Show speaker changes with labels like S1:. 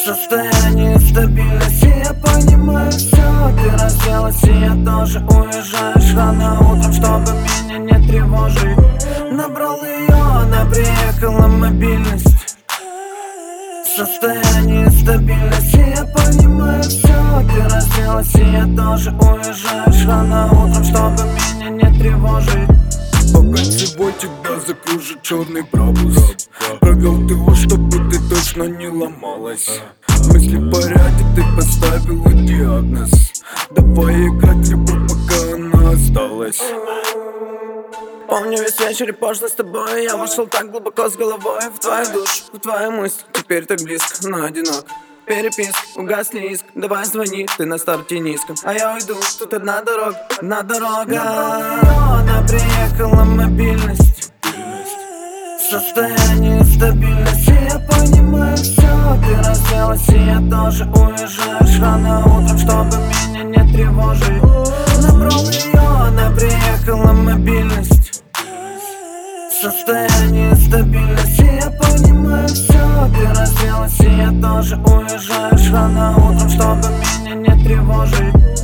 S1: Состояние стабильности, я понимаю все. Ты разделась, и я тоже уезжаешь рано утром, чтобы меня не тревожить. Набрал ее, она приехала, мобильность. Состояние стабильности, я понимаю все. Ты разделась, и я тоже уезжаешь рано утром, чтобы меня не тревожить.
S2: Пока всего тебя закружит черный пропуск. Провел ты его, чтобы ты точно не ломалась. Мысли в порядке, ты поставила диагноз. Давай играть любовь, пока она осталась.
S1: Помню весь вечер и пошло с тобой. Я вошел так глубоко с головой в твою душу, в твою мысль. Теперь так близко, но одинок. Переписка, угасли иск, давай звони, ты на старте низком. А я уйду, тут одна дорога, одна дорога. Она приехала, мобильность. Состояние стабильности, я понимаю все. Ты разделась, и я тоже уезжаешь рано утром, чтобы меня не тревожить. Набрал ее, она приехала, мобильность. Состояние стабильности, я понимаю все. Ты разделась, и я тоже уезжаешь рано утром, чтобы меня не тревожить.